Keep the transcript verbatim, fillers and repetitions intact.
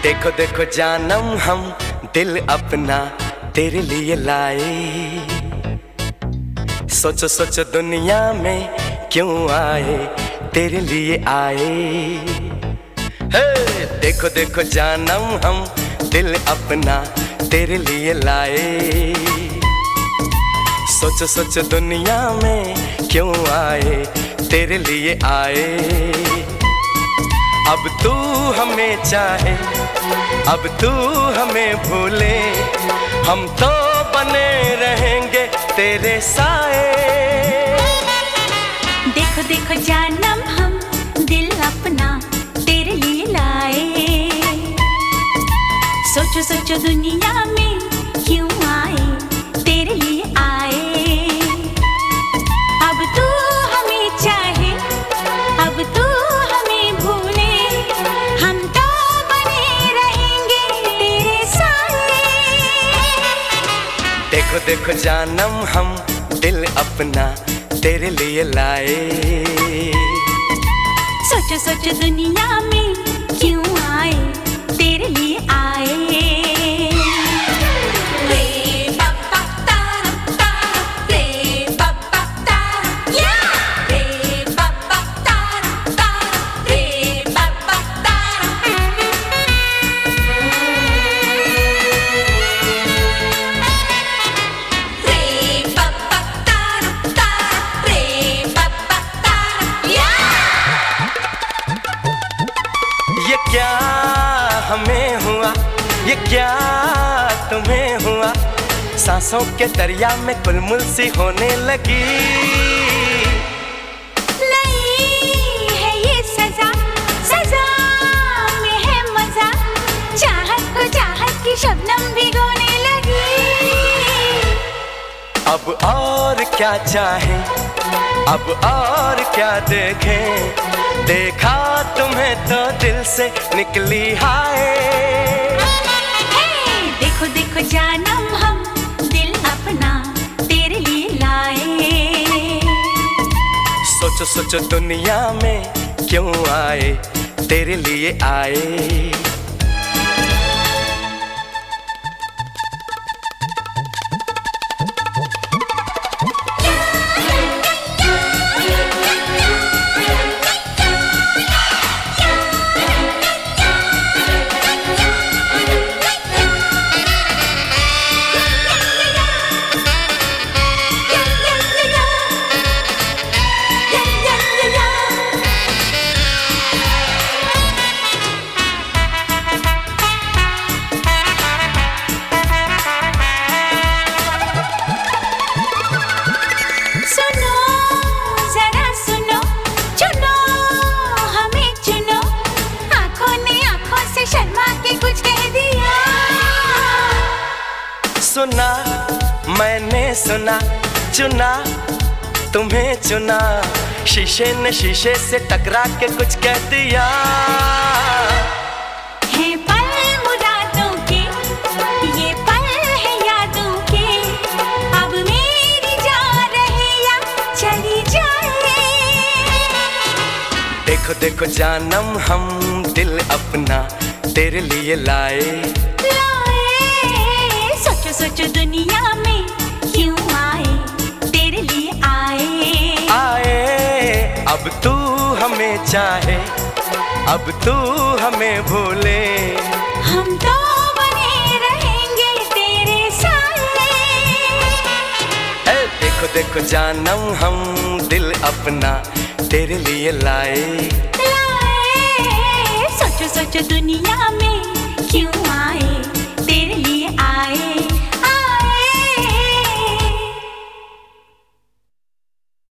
देखो देखो जानम हम दिल अपना तेरे लिए लाए। सोचो सोचो दुनिया में क्यों आए, तेरे लिए आए। हे देखो देखो जानम हम दिल अपना तेरे लिए लाए। सोचो सोचो दुनिया में क्यों आए, तेरे लिए आए। अब तू हमें चाहे, अब तू हमें भूले, हम तो बने रहेंगे तेरे साए। देखो देखो जानम हम दिल अपना तेरे लिए लाए। सोचो सोचो दुनिया में क्यों आए, तेरे लिए आए। अब तू हमें चाहे, अब तू हमें भूले, हम तो बने रहेंगे तेरे साए। देखो देखो जानम हम दिल अपना तेरे लिए लाए। सोचो सोचो दुनिया में क्यों आए, तेरे लिए आए। ये क्या हमें हुआ, ये क्या तुम्हें हुआ, सांसों के दरिया में गुलमुल सी होने लगी। नहीं है ये सजा, सजा में है मजा, चाहत को चाहत की शबनम भिगोने लगी। अब और क्या चाहे, अब और क्या देखें, देखा तुम्हें तो दिल से निकली हाय। देखो देखो जानम हम दिल अपना तेरे लिए लाए। सोचो सोचो दुनिया में क्यों आए, तेरे लिए आए। सुना मैंने सुना, चुना तुम्हें चुना, शीशे ने शीशे से टकरा के कुछ कह दिया। है पल मुरादों के, ये पल है यादों के, अब मेरी जा रहे या चली जाए। देखो देखो जानम हम दिल अपना तेरे लिए लाए। सोचो सोचो दुनिया में क्यों आए, तेरे लिए आए। आए अब तू हमें चाहे, अब तू हमें भूले, हम तो बने रहेंगे तेरे साए। देखो देखो जानम हम दिल अपना तेरे लिए लाए। लाए सोचो सोचो दुनिया में क्यों